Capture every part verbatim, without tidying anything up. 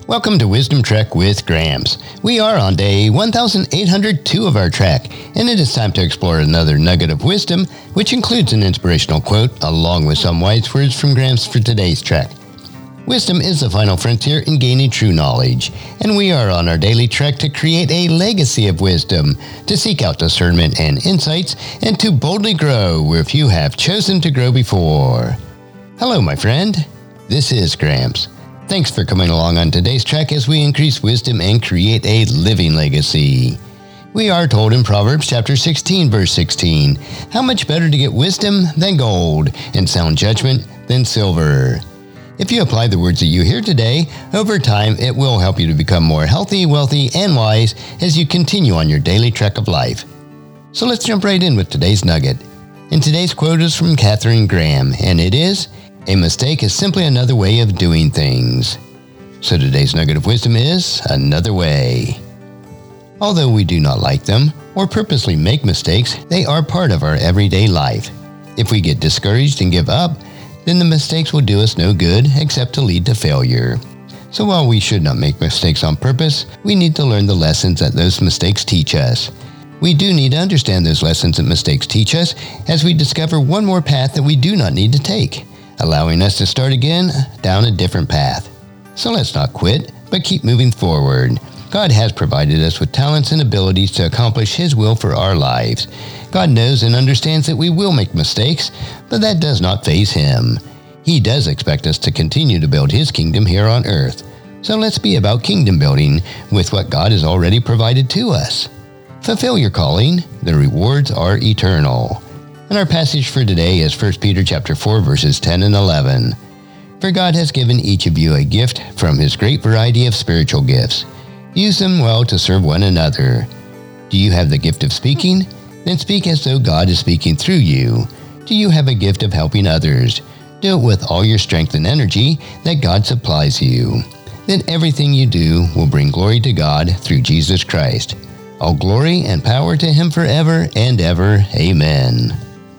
Welcome to Wisdom Trek with Gramps. We are on day one thousand eight hundred two of our trek, and it is time to explore another nugget of wisdom, which includes an inspirational quote along with some wise words from Gramps for today's trek. Wisdom is the final frontier in gaining true knowledge, and we are on our daily trek to create a legacy of wisdom, to seek out discernment and insights, and to boldly grow where few have chosen to grow before. Hello, my friend. This is Gramps. Thanks for coming along on today's trek as we increase wisdom and create a living legacy. We are told in Proverbs chapter sixteen, verse sixteen, how much better to get wisdom than gold, and sound judgment than silver. If you apply the words that you hear today, over time it will help you to become more healthy, wealthy, and wise as you continue on your daily trek of life. So let's jump right in with today's nugget. And today's quote is from Katharine Graham, and it is, "A mistake is simply another way of doing things." So today's nugget of wisdom is another way. Although we do not like them or purposely make mistakes, they are part of our everyday life. If we get discouraged and give up, then the mistakes will do us no good except to lead to failure. So while we should not make mistakes on purpose, we need to learn the lessons that those mistakes teach us. We do need to understand those lessons that mistakes teach us as we discover one more path that we do not need to take, allowing us to start again down a different path. So let's not quit, but keep moving forward. God has provided us with talents and abilities to accomplish His will for our lives. God knows and understands that we will make mistakes, but that does not faze Him. He does expect us to continue to build His kingdom here on earth. So let's be about kingdom building with what God has already provided to us. Fulfill your calling. The rewards are eternal. And our passage for today is First Peter chapter four, verses ten and eleven. For God has given each of you a gift from His great variety of spiritual gifts. Use them well to serve one another. Do you have the gift of speaking? Then speak as though God is speaking through you. Do you have a gift of helping others? Do it with all your strength and energy that God supplies you. Then everything you do will bring glory to God through Jesus Christ. All glory and power to Him forever and ever. Amen.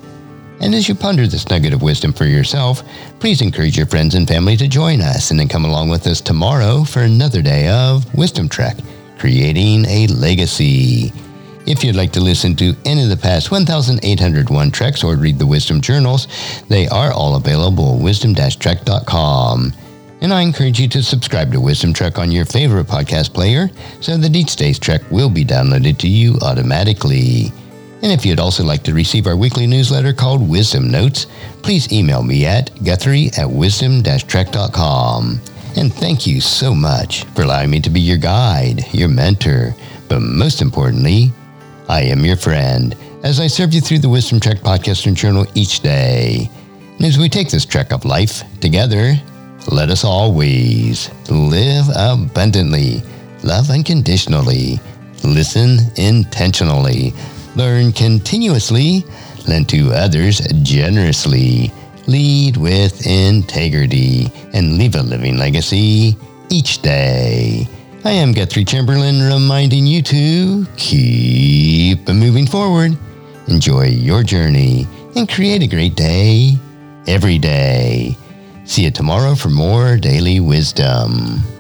And as you ponder this nugget of wisdom for yourself, please encourage your friends and family to join us and then come along with us tomorrow for another day of Wisdom Trek, creating a legacy. If you'd like to listen to any of the past one thousand eight hundred one treks or read the Wisdom Journals, they are all available at wisdom dash trek dot com. And I encourage you to subscribe to Wisdom Trek on your favorite podcast player so that each day's trek will be downloaded to you automatically. And if you'd also like to receive our weekly newsletter called Wisdom Notes, please email me at guthrie at wisdom dash trek dot com. And thank you so much for allowing me to be your guide, your mentor, but most importantly, I am your friend as I serve you through the Wisdom Trek podcast and journal each day. And as we take this trek of life together, let us always live abundantly, love unconditionally, listen intentionally, learn continuously, lend to others generously, lead with integrity, and leave a living legacy each day. I am Guthrie Chamberlain, reminding you to keep moving forward, enjoy your journey, and create a great day every day. See you tomorrow for more daily wisdom.